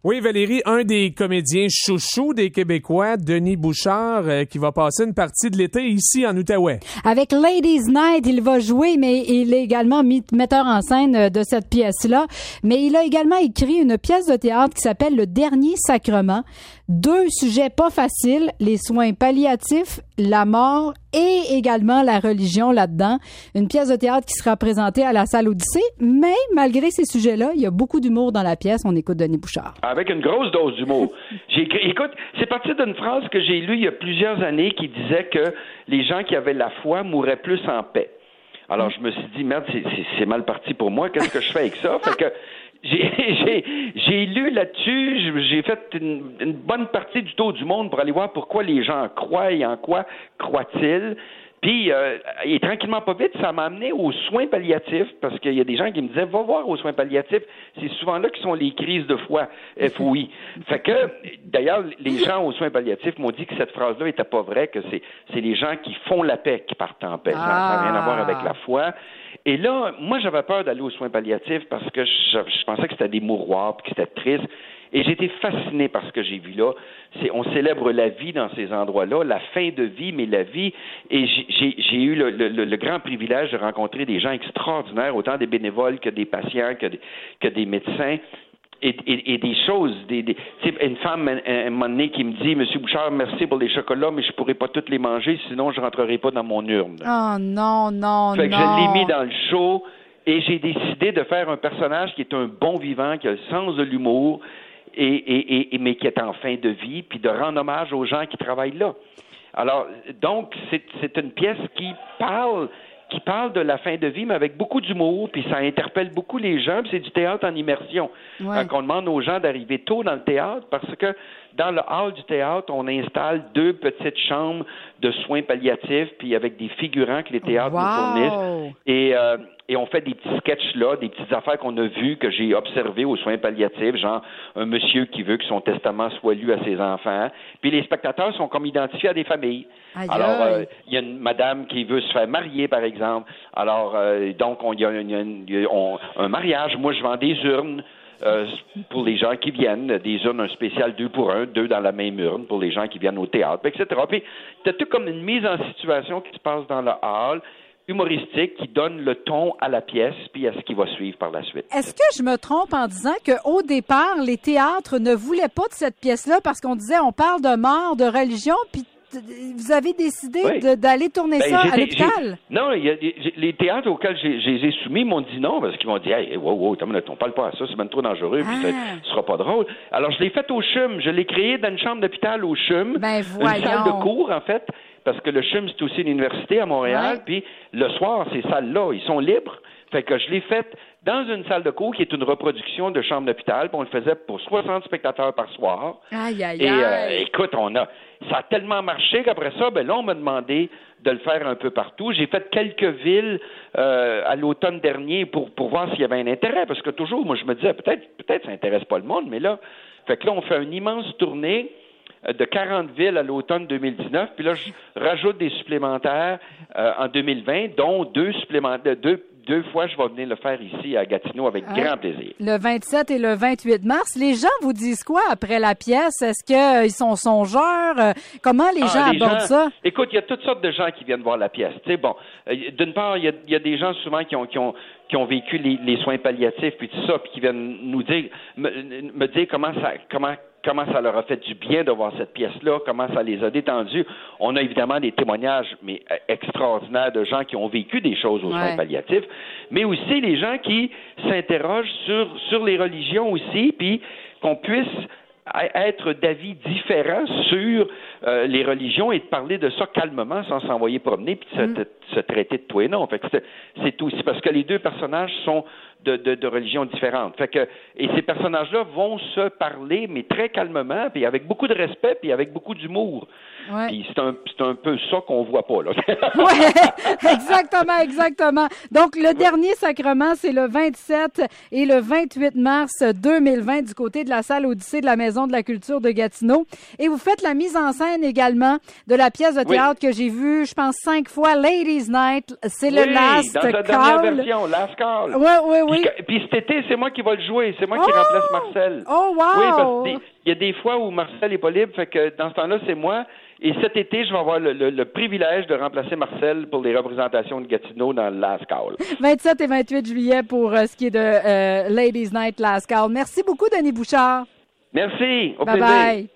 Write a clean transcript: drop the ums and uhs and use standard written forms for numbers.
Oui, Valérie, un des comédiens chouchous des Québécois, Denis Bouchard, qui va passer une partie de l'été ici en Outaouais. Avec Ladies Night, il va jouer, mais il est également metteur en scène de cette pièce-là. Mais il a également écrit une pièce de théâtre qui s'appelle Le Dernier Sacrement. 2 sujets pas faciles, les soins palliatifs, la mort et également la religion là-dedans. Une pièce de théâtre qui sera présentée à la Salle Odyssée, mais malgré ces sujets-là, il y a beaucoup d'humour dans la pièce. On écoute Denis Bouchard. Avec une grosse dose d'humour. Écoute, c'est parti d'une phrase que j'ai lue il y a plusieurs années qui disait que les gens qui avaient la foi mourraient plus en paix. Alors je me suis dit, merde, c'est mal parti pour moi, qu'est-ce que je fais avec ça? Fait que j'ai lu là-dessus, j'ai fait une bonne partie du tour du monde pour aller voir pourquoi les gens croient et en quoi croient-ils. Puis, et tranquillement pas vite, ça m'a amené aux soins palliatifs, parce qu'il y a des gens qui me disaient, va voir aux soins palliatifs, c'est souvent là qui sont les crises de foi, FOI. Fait que, d'ailleurs, les gens aux soins palliatifs m'ont dit que cette phrase-là était pas vraie, que c'est les gens qui font la paix qui partent en paix. Ça n'a rien à voir avec la foi. Et là, moi, j'avais peur d'aller aux soins palliatifs parce que je pensais que c'était des mouroirs puis que c'était triste. Et j'ai été fasciné par ce que j'ai vu là. On célèbre la vie dans ces endroits-là, la fin de vie, mais la vie. Et j'ai eu le grand privilège de rencontrer des gens extraordinaires, autant des bénévoles que des patients, que des médecins. Et des choses, une femme un moment donné qui me dit, Monsieur Bouchard, merci pour les chocolats, mais je pourrais pas toutes les manger, sinon je rentrerai pas dans mon urne. Oh non, fait que je l'ai mis dans le show et j'ai décidé de faire un personnage qui est un bon vivant, qui a le sens de l'humour, mais qui est en fin de vie, puis de rendre hommage aux gens qui travaillent là. Alors, donc, c'est une pièce qui parle de la fin de vie, mais avec beaucoup d'humour, puis ça interpelle beaucoup les gens, puis c'est du théâtre en immersion. Ouais. On demande aux gens d'arriver tôt dans le théâtre, parce que dans le hall du théâtre, on installe 2 petites chambres de soins palliatifs, puis avec des figurants que les théâtres nous fournissent. Et on fait des petits sketchs là, des petites affaires qu'on a vues, que j'ai observées aux soins palliatifs, genre un monsieur qui veut que son testament soit lu à ses enfants. Puis les spectateurs sont comme identifiés à des familles. Aïe, alors, il y a une madame qui veut se faire marier, par exemple. Alors, donc, il y a un mariage. Moi, je vends des urnes. Pour les gens qui viennent, des urnes, un spécial 2 pour 1, 2 dans la même urne pour les gens qui viennent au théâtre, etc. Puis, t'as tout comme une mise en situation qui se passe dans le hall, humoristique, qui donne le ton à la pièce puis à ce qui va suivre par la suite. Est-ce que je me trompe en disant qu'au départ, les théâtres ne voulaient pas de cette pièce-là parce qu'on disait on parle de mort, de religion, puis vous avez décidé d'aller tourner ça à l'hôpital? Non, les théâtres auxquels j'ai soumis m'ont dit non, parce qu'ils m'ont dit hey, wow, on parle pas à ça, c'est même trop dangereux, puis ça sera pas drôle. Alors, je l'ai fait au CHUM. Je l'ai créé dans une chambre d'hôpital au CHUM. Ben, voyons. Une salle de cours, en fait, parce que le CHUM, c'est aussi une université à Montréal, puis le soir, ces salles-là, ils sont libres. Fait que je l'ai fait dans une salle de cours qui est une reproduction de chambre d'hôpital, puis on le faisait pour 60 spectateurs par soir. Aïe. Et écoute, ça a tellement marché qu'après ça, là, on m'a demandé de le faire un peu partout. J'ai fait quelques villes à l'automne dernier pour voir s'il y avait un intérêt, parce que toujours, moi, je me disais, peut-être ça intéresse pas le monde, mais là, on fait une immense tournée de 40 villes à l'automne 2019, puis là, je rajoute des supplémentaires en 2020, dont 2 supplémentaires, deux fois, je vais venir le faire ici à Gatineau avec grand plaisir. Le 27 et le 28 mars. Les gens vous disent quoi après la pièce? Est-ce qu'ils sont songeurs? Comment les gens abordent ça? Écoute, il y a toutes sortes de gens qui viennent voir la pièce. Tu sais, bon, d'une part, il y a des gens souvent qui ont vécu les soins palliatifs puis tout ça, puis qui viennent nous dire, me dire comment ça leur a fait du bien de voir cette pièce-là, comment ça les a détendus. On a évidemment des témoignages mais extraordinaires de gens qui ont vécu des choses aux soins palliatifs, mais aussi les gens qui s'interrogent sur les religions aussi, puis qu'on puisse être d'avis différents sur les religions et de parler de ça calmement sans s'envoyer promener puis de se traiter de tout et non. Fait que c'est aussi parce que les 2 personnages sont de religions différentes. Fait que et ces personnages-là vont se parler mais très calmement puis avec beaucoup de respect puis avec beaucoup d'humour. Ouais. Puis c'est un peu ça qu'on voit pas là. Ouais, exactement. Donc le dernier sacrement, c'est le 27 et le 28 mars 2020 du côté de la salle Odyssée de la Maison de la Culture de Gatineau et vous faites la mise en scène scène également de la pièce de théâtre que j'ai vue, je pense 5 fois, Ladies Night. C'est le Last Call. Dans sa dernière version, Last Call. Oui. Puis cet été, c'est moi qui vais le jouer. C'est moi qui remplace Marcel. Oh, wow! Oui, parce qu'il y a des fois où Marcel n'est pas libre, fait que dans ce temps-là, c'est moi. Et cet été, je vais avoir le privilège de remplacer Marcel pour les représentations de Gatineau dans le Last Call. 27 et 28 juillet pour ce qui est de Ladies Night Last Call. Merci beaucoup, Denis Bouchard. Merci. Au plaisir. Bye-bye.